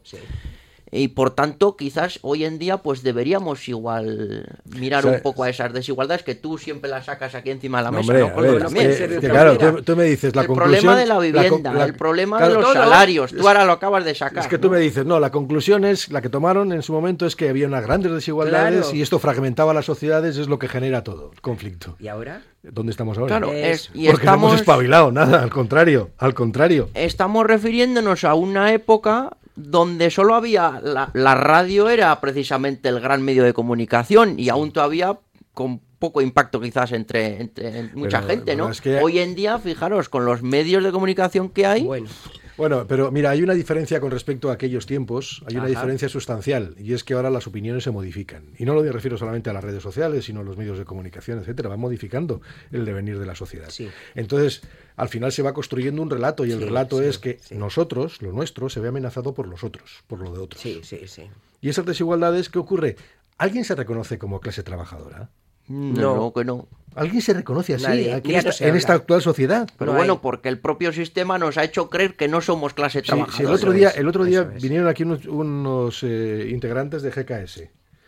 Y por tanto, quizás hoy en día pues deberíamos igual mirar un poco a esas desigualdades que tú siempre las sacas aquí encima de la mesa. Hombre, claro, tú me dices la conclusión... El problema de la vivienda, el problema de los salarios, tú ahora lo acabas de sacar. Es que tú me dices, no, la conclusión es, la que tomaron en su momento es que había unas grandes desigualdades y esto fragmentaba las sociedades, es lo que genera todo, el conflicto. ¿Y ahora? ¿Dónde estamos ahora? Claro, porque no hemos espabilado, nada, al contrario. Estamos refiriéndonos a una época donde solo había la radio, era precisamente el gran medio de comunicación, y aún todavía con poco impacto quizás entre mucha gente, ¿no? Es que... Hoy en día, fijaros, con los medios de comunicación que hay... Bueno, pero mira, hay una diferencia con respecto a aquellos tiempos, hay una diferencia sustancial, y es que ahora las opiniones se modifican. Y no lo refiero solamente a las redes sociales, sino a los medios de comunicación, etcétera, van modificando el devenir de la sociedad. Sí. Entonces, al final se va construyendo un relato y el relato es que nosotros, lo nuestro, se ve amenazado por los otros, por lo de otros. Sí, sí, sí. Y esas desigualdades, ¿qué ocurre? ¿Alguien se reconoce como clase trabajadora? No, que no. ¿Alguien se reconoce así Nadie. aquí Ya en no se habla. esta actual sociedad? Pero No bueno, hay. porque el propio sistema nos ha hecho creer que no somos clase Sí, trabajadora. sí, el otro día eso es. vinieron aquí unos integrantes de GKS.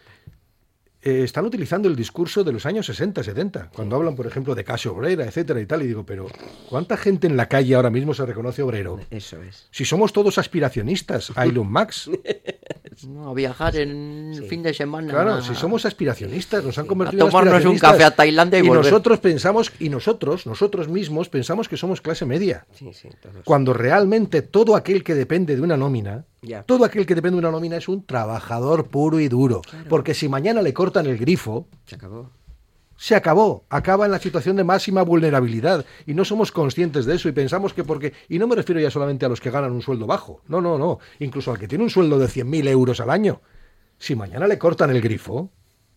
Están utilizando el discurso de los años 60, 70, cuando hablan, por ejemplo, de clase obrera, etcétera y tal, y digo, pero ¿cuánta gente en la calle ahora mismo se reconoce obrero? Eso es. Si somos todos aspiracionistas, a Elon Musk. No, a viajar en el fin de semana. Claro, si somos aspiracionistas, nos han convertido A en tomarnos un aspiracionistas. café a Tailandia y volver. nosotros pensamos, nosotros mismos pensamos que somos clase media. Sí, sí, todos. Cuando realmente todo aquel que depende de una nómina, Ya. todo aquel que depende de una nómina es un trabajador puro y duro. Porque si mañana le cortan el grifo, Se acabó. se acabó, acaba en la situación de máxima vulnerabilidad y no somos conscientes de eso y pensamos que porque, y no me refiero ya solamente a los que ganan un sueldo bajo, no, incluso al que tiene un sueldo de 100.000 euros al año, si mañana le cortan el grifo,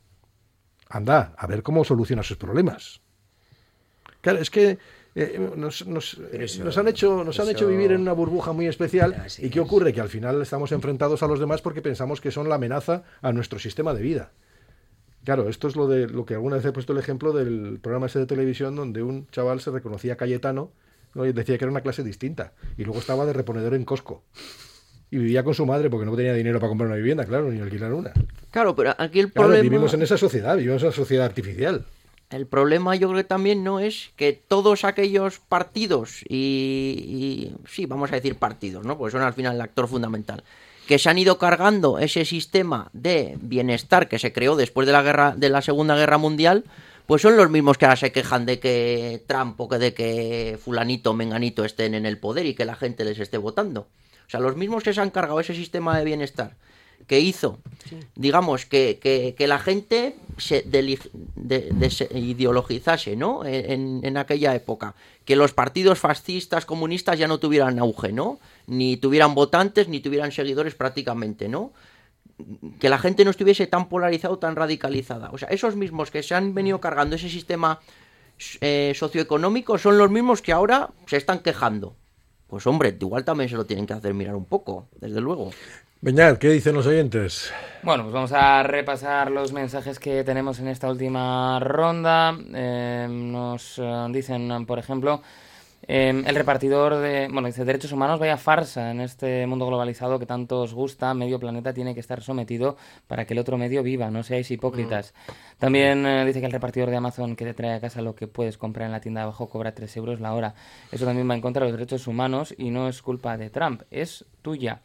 anda, a ver cómo soluciona sus problemas. Claro, es que nos han hecho vivir en una burbuja muy especial. Así ¿Y qué es. ocurre? Que al final estamos enfrentados a los demás porque pensamos que son la amenaza a nuestro sistema de vida. Claro, esto es lo que alguna vez he puesto el ejemplo del programa ese de televisión donde un chaval se reconocía Cayetano, ¿no? Y decía que era una clase distinta. Y luego estaba de reponedor en Costco. Y vivía con su madre porque no tenía dinero para comprar una vivienda, claro, ni alquilar una. Claro, pero aquí el Claro, problema... vivimos en esa sociedad, vivimos en una sociedad artificial. El problema yo creo que también no es que todos aquellos partidos y sí, vamos a decir partidos, ¿no? Porque son al final el actor fundamental, que se han ido cargando ese sistema de bienestar que se creó después de la Segunda Guerra Mundial, pues son los mismos que ahora se quejan de que Trump o que de que fulanito o menganito estén en el poder y que la gente les esté votando. O sea, los mismos que se han cargado ese sistema de bienestar que hizo, digamos, que la gente se ideologizase, ¿no? En aquella época. Que los partidos fascistas, comunistas ya no tuvieran auge, ¿no? Ni tuvieran votantes, ni tuvieran seguidores prácticamente, ¿no? Que la gente no estuviese tan polarizada o tan radicalizada. O sea, esos mismos que se han venido cargando ese sistema socioeconómico son los mismos que ahora se están quejando. Pues hombre, igual también se lo tienen que hacer mirar un poco, desde luego. Beñat, ¿qué dicen los oyentes? Bueno, pues vamos a repasar los mensajes que tenemos en esta última ronda. Nos dicen, por ejemplo, el repartidor dice, derechos humanos, vaya farsa en este mundo globalizado que tanto os gusta, medio planeta tiene que estar sometido para que el otro medio viva, no seáis hipócritas. También dice que el repartidor de Amazon que te trae a casa lo que puedes comprar en la tienda de abajo cobra 3 euros la hora. Eso también va en contra de los derechos humanos y no es culpa de Trump, es tuya.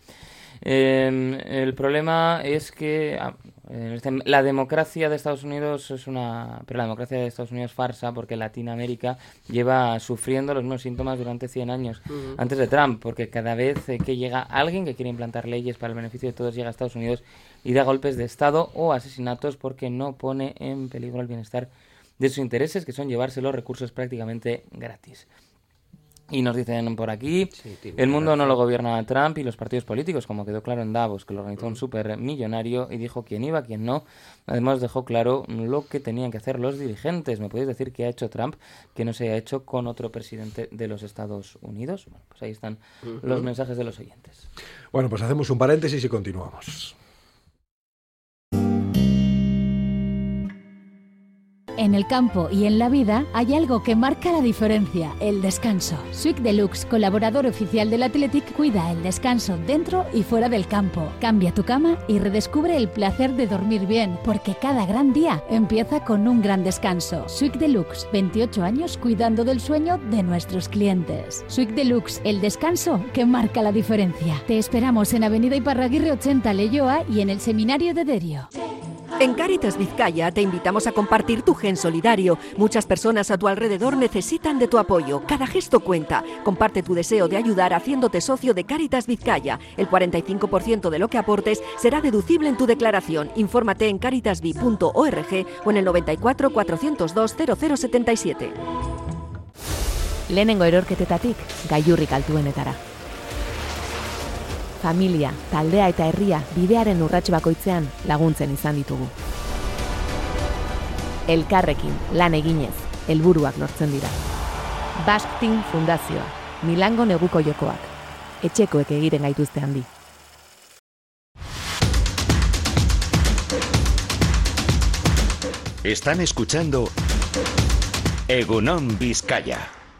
El problema es que la democracia de Estados Unidos pero la democracia de Estados Unidos es farsa porque Latinoamérica lleva sufriendo los mismos síntomas durante 100 años antes de Trump, porque cada vez que llega alguien que quiere implantar leyes para el beneficio de todos llega a Estados Unidos y da golpes de Estado o asesinatos porque no pone en peligro el bienestar de sus intereses, que son llevarse los recursos prácticamente gratis. Y nos dicen por aquí, el mundo no lo gobierna Trump y los partidos políticos, como quedó claro en Davos, que lo organizó un supermillonario y dijo quién iba, quién no. Además dejó claro lo que tenían que hacer los dirigentes. ¿Me podéis decir qué ha hecho Trump que no se haya hecho con otro presidente de los Estados Unidos? Bueno, pues ahí están los mensajes de los oyentes. Bueno, pues hacemos un paréntesis y continuamos. En el campo y en la vida hay algo que marca la diferencia, el descanso. Swick Deluxe, colaborador oficial del Athletic, cuida el descanso dentro y fuera del campo. Cambia tu cama y redescubre el placer de dormir bien, porque cada gran día empieza con un gran descanso. Swick Deluxe, 28 años cuidando del sueño de nuestros clientes. Swick Deluxe, el descanso que marca la diferencia. Te esperamos en Avenida Iparraguirre 80, Leioa y en el Seminario de Derio. En Cáritas Vizcaya te invitamos a compartir tu gen solidario. Muchas personas a tu alrededor necesitan de tu apoyo. Cada gesto cuenta. Comparte tu deseo de ayudar haciéndote socio de Cáritas Vizcaya. El 45% de lo que aportes será deducible en tu declaración. Infórmate en caritasvi.org o en el 94 402 0077. Lehenengo erorketetatik gailurrik altuenetara. Familia, taldea eta herria bidearen urrats bakoitzean laguntzen izan ditugu. Elkarrekin, lan eginez, helburuak lortzen dira. Basque Team Fundazioa, Milango neguko jokoak. Etxekoek egiten gaituzte handi. Están escuchando Egunon Vizcaya.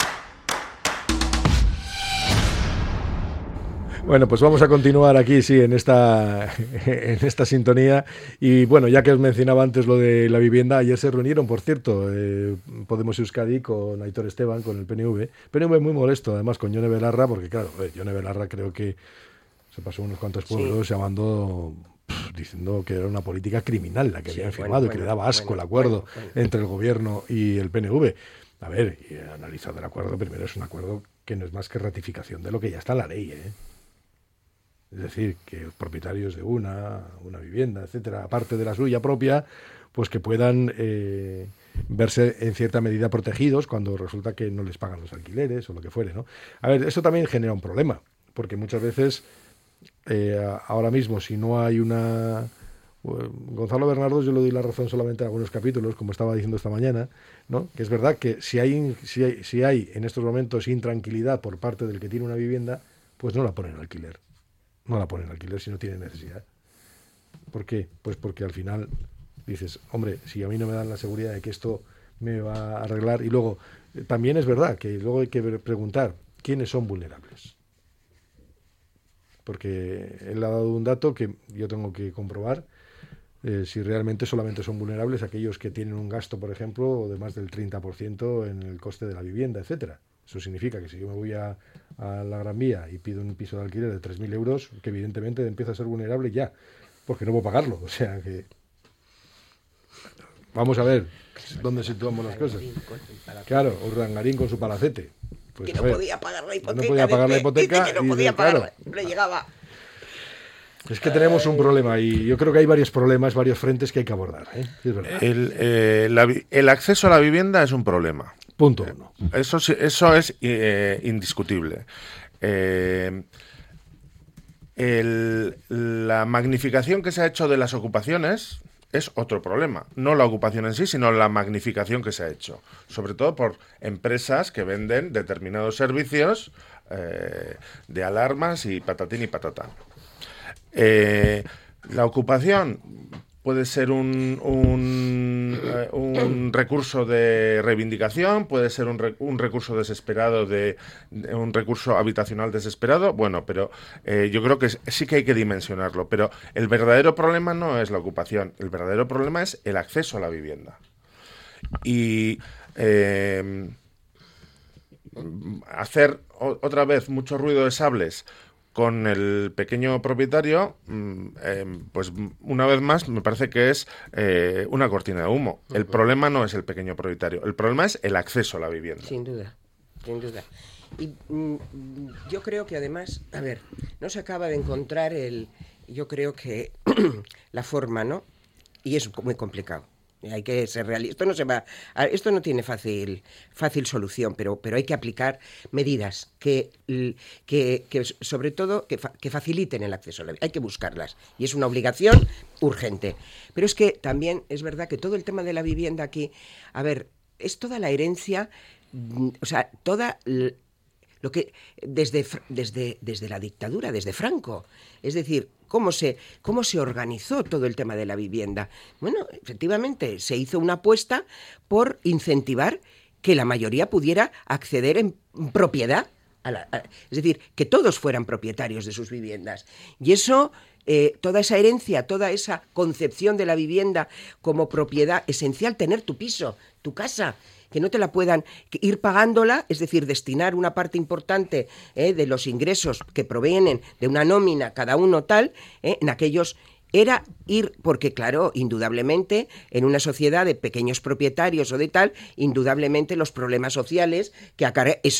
Bueno, pues vamos a continuar aquí, sí, en esta sintonía. Y bueno, ya que os mencionaba antes lo de la vivienda, ayer se reunieron, por cierto, Podemos Euskadi con Aitor Esteban, con el PNV. PNV muy molesto, además, con Yone Belarra, porque claro, Yone Belarra creo que se pasó unos cuantos pueblos diciendo que era una política criminal la que habían firmado y que le daba asco el acuerdo entre el gobierno y el PNV. A ver, y analizado el acuerdo, primero es un acuerdo que no es más que ratificación de lo que ya está en la ley, Es decir, que los propietarios de una vivienda, etcétera, aparte de la suya propia, pues que puedan verse en cierta medida protegidos cuando resulta que no les pagan los alquileres o lo que fuere, ¿no? A ver, eso también genera un problema, porque muchas veces, ahora mismo, si no hay una... Gonzalo Bernardo, yo le doy la razón solamente en algunos capítulos, como estaba diciendo esta mañana, ¿no? Que es verdad que si hay en estos momentos intranquilidad por parte del que tiene una vivienda, pues no la ponen en alquiler. No la ponen en alquiler si no tienen necesidad. ¿Por qué? Pues porque al final dices, hombre, si a mí no me dan la seguridad de que esto me va a arreglar. Y luego, también es verdad que luego hay que preguntar quiénes son vulnerables. Porque él ha dado un dato que yo tengo que comprobar si realmente solamente son vulnerables aquellos que tienen un gasto, por ejemplo, de más del 30% en el coste de la vivienda, etcétera. Eso significa que si yo me voy a la Gran Vía y pido un piso de alquiler de 3.000 euros, que evidentemente empieza a ser vulnerable ya, porque no puedo pagarlo. O sea que... Vamos a ver dónde situamos las cosas. Claro, Urdangarín con su palacete. Pues, que no podía pagar la hipoteca. No podía pagar la hipoteca. Que no podía pagar, no le llegaba. Es que tenemos un problema y yo creo que hay varios problemas, varios frentes que hay que abordar. Es verdad. El acceso a la vivienda es un problema. Punto uno. Eso es indiscutible. La magnificación que se ha hecho de las ocupaciones es otro problema. No la ocupación en sí, sino la magnificación que se ha hecho. Sobre todo por empresas que venden determinados servicios de alarmas y patatín y patatán. La ocupación puede ser un recurso de reivindicación, puede ser un recurso desesperado, un recurso habitacional desesperado. Bueno, pero yo creo que sí que hay que dimensionarlo. Pero el verdadero problema no es la ocupación, el verdadero problema es el acceso a la vivienda. Y hacer otra vez mucho ruido de sables con el pequeño propietario, pues una vez más me parece que es una cortina de humo. El problema no es el pequeño propietario, el problema es el acceso a la vivienda. Sin duda, sin duda. Y yo creo que además, a ver, no se acaba de encontrar yo creo que la forma, ¿no? Y es muy complicado. Hay que ser realista. Esto no tiene fácil solución, pero hay que aplicar medidas que sobre todo que faciliten el acceso a la vivienda. Hay que buscarlas y es una obligación urgente. Pero es que también es verdad que todo el tema de la vivienda aquí, a ver, es toda la herencia, o sea, toda lo que desde la dictadura, desde Franco, es decir, cómo se organizó todo el tema de la vivienda. Bueno, efectivamente, se hizo una apuesta por incentivar que la mayoría pudiera acceder en propiedad, es decir, que todos fueran propietarios de sus viviendas. Y eso, toda esa herencia, toda esa concepción de la vivienda como propiedad esencial, tener tu piso, tu casa, que no te la puedan ir pagándola, es decir, destinar una parte importante de los ingresos que provienen de una nómina, cada uno tal, en aquellos... Era ir, porque claro, indudablemente, en una sociedad de pequeños propietarios o de tal, indudablemente los problemas sociales que acarrea, es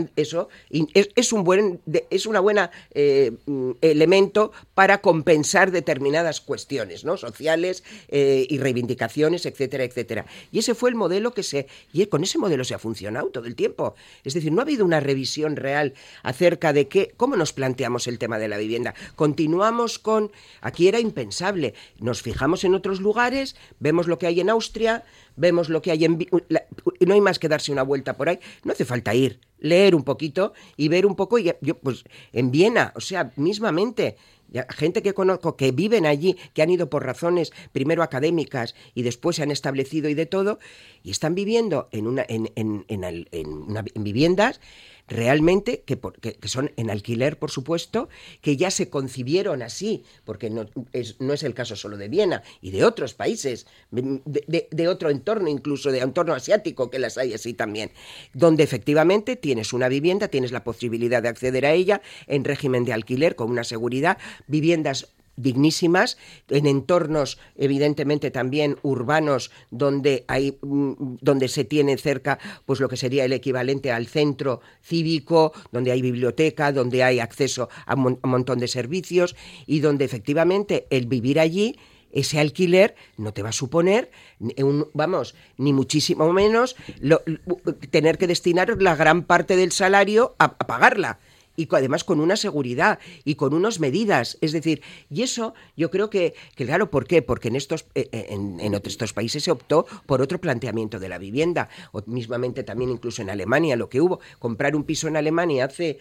una buena elemento para compensar determinadas cuestiones, ¿no? Sociales y reivindicaciones, etcétera, etcétera. Y ese fue el modelo y con ese modelo se ha funcionado todo el tiempo. Es decir, no ha habido una revisión real acerca de cómo nos planteamos el tema de la vivienda. Continuamos aquí era impensable impensable. Nos fijamos en otros lugares, vemos lo que hay en Austria, vemos lo que hay no hay más que darse una vuelta por ahí. No hace falta ir, leer un poquito y ver un poco. Yo, pues, en Viena, o sea, mismamente, gente que conozco que viven allí, que han ido por razones primero académicas y después se han establecido y de todo, y están viviendo en viviendas realmente que son en alquiler, por supuesto, que ya se concibieron así, porque no es el caso solo de Viena y de otros países, de otro entorno, incluso de entorno asiático, que las hay así también, donde efectivamente tienes una vivienda, tienes la posibilidad de acceder a ella en régimen de alquiler con una seguridad, viviendas dignísimas, en entornos evidentemente también urbanos donde se tiene cerca pues lo que sería el equivalente al centro cívico, donde hay biblioteca, donde hay acceso a un montón de servicios y donde efectivamente el vivir allí, ese alquiler no te va a suponer ni muchísimo menos tener que destinar la gran parte del salario a pagarla. Y además con una seguridad y con unas medidas, es decir, y eso yo creo que claro, ¿por qué? Porque en estos países se optó por otro planteamiento de la vivienda, o mismamente también incluso en Alemania, lo que hubo, comprar un piso en Alemania hace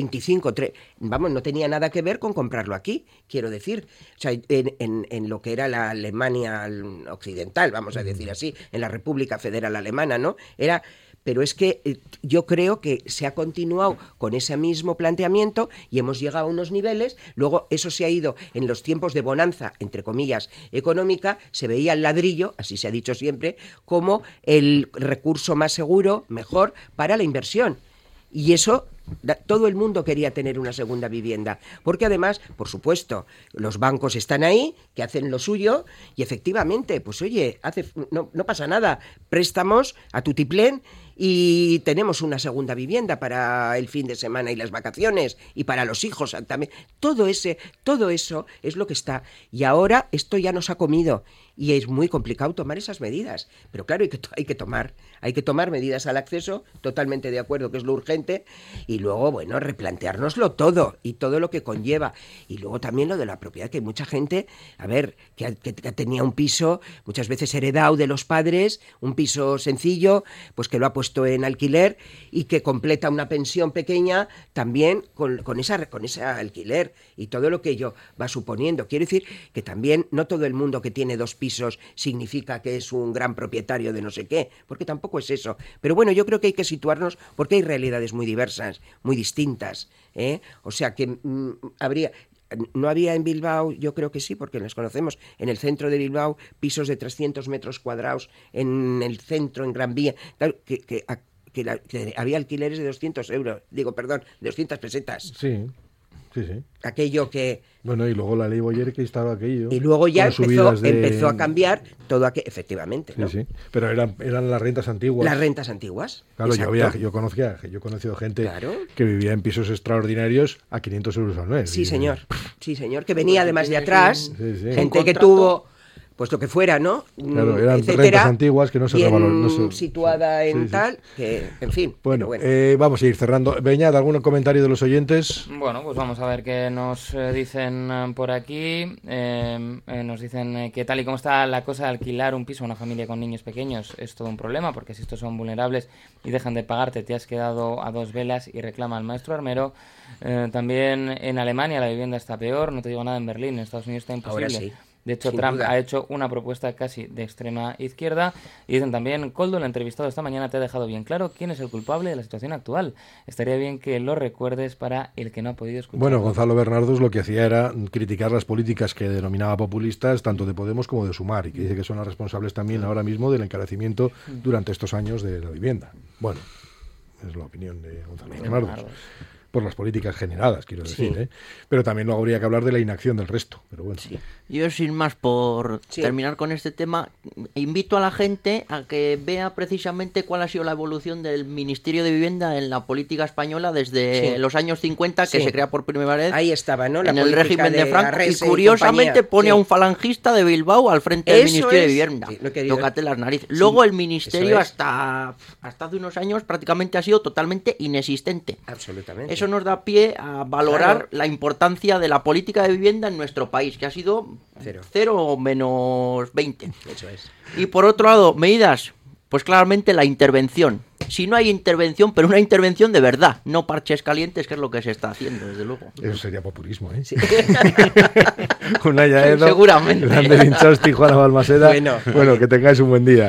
no tenía nada que ver con comprarlo aquí, quiero decir, o sea, en lo que era la Alemania occidental, vamos a decir así, en la República Federal Alemana, ¿no? Pero es que yo creo que se ha continuado con ese mismo planteamiento y hemos llegado a unos niveles, luego eso se ha ido en los tiempos de bonanza, entre comillas, económica, se veía el ladrillo, así se ha dicho siempre, como el recurso más seguro, mejor, para la inversión. Y eso, todo el mundo quería tener una segunda vivienda, porque además, por supuesto, los bancos están ahí, que hacen lo suyo, y efectivamente, pues oye, no pasa nada, préstamos a tutiplén y tenemos una segunda vivienda para el fin de semana y las vacaciones, y para los hijos también. Todo eso es lo que está. Y ahora esto ya nos ha comido, y es muy complicado tomar esas medidas. Pero claro, hay que tomar medidas al acceso, totalmente de acuerdo que es lo urgente, y luego, bueno, replanteárnoslo todo, y todo lo que conlleva. Y luego también lo de la propiedad, que hay mucha gente, que tenía un piso, muchas veces heredado de los padres, un piso sencillo, pues que lo ha puesto en alquiler, y que completa una pensión pequeña también con ese alquiler, y todo lo que ello va suponiendo. Quiero decir que también no todo el mundo que tiene 2 pisos significa que es un gran propietario de no sé qué, porque tampoco es eso. Pero bueno, yo creo que hay que situarnos, porque hay realidades muy diversas, muy distintas, ¿eh? O sea que no había en Bilbao, yo creo que sí, porque las conocemos, en el centro de Bilbao, pisos de 300 metros cuadrados, en el centro, en Gran Vía, que había alquileres de 200 pesetas. Sí. Aquello que... Bueno, y luego la ley Boyer que instaló aquello. Y luego ya empezó a cambiar todo aquello, efectivamente, ¿no? Sí. Pero eran las rentas antiguas. Las rentas antiguas. Claro, yo he conocido gente que vivía en pisos extraordinarios a 500 euros al mes. Sí, señor, que venía además de atrás, gente que tuvo... pues lo que fuera, ¿no? Claro, eran etcétera, rentas antiguas que no se revalorizan. Situada en tal, que, en fin. Bueno. Vamos a ir cerrando. Beñat, ¿algún comentario de los oyentes? Bueno, pues vamos a ver qué nos dicen por aquí. Nos dicen que tal y como está la cosa de alquilar un piso a una familia con niños pequeños es todo un problema, porque si estos son vulnerables y dejan de pagarte, te has quedado a 2 velas y reclama al maestro armero. También en Alemania la vivienda está peor, no te digo nada en Berlín, en Estados Unidos está imposible. Ahora sí. De hecho, Trump ha hecho una propuesta casi de extrema izquierda. Y dicen también, Koldo, el entrevistado esta mañana te ha dejado bien claro quién es el culpable de la situación actual. Estaría bien que lo recuerdes para el que no ha podido escuchar. Bueno, Gonzalo Bernardos lo que hacía era criticar las políticas que denominaba populistas, tanto de Podemos como de Sumar, y que dice que son las responsables también ahora mismo del encarecimiento durante estos años de la vivienda. Bueno, es la opinión de Gonzalo Bernardos. Por las políticas generadas, quiero decir, ¿eh? Pero también luego habría que hablar de la inacción del resto, pero bueno. Sí. Yo, sin más, por terminar con este tema, invito a la gente a que vea precisamente cuál ha sido la evolución del Ministerio de Vivienda en la política española desde los años 50, que se crea por primera vez. Ahí estaba, ¿no? En el régimen de Franco, y curiosamente pone a un falangista de Bilbao al frente del Ministerio de Vivienda. Tócate las narices. Luego el Ministerio hasta hace unos años prácticamente ha sido totalmente inexistente. Absolutamente. eso nos da pie a valorar la importancia de la política de vivienda en nuestro país, que ha sido 0 o menos 20. Eso es. Y por otro lado, medidas, pues claramente la intervención. Si no hay intervención, pero una intervención de verdad, no parches calientes, que es lo que se está haciendo, desde luego. Eso sería populismo, ¿eh? Sí. Unai Aedo, Seguramente. Lander Inchausti, Juana Balmaseda. Bueno, que tengáis un buen día.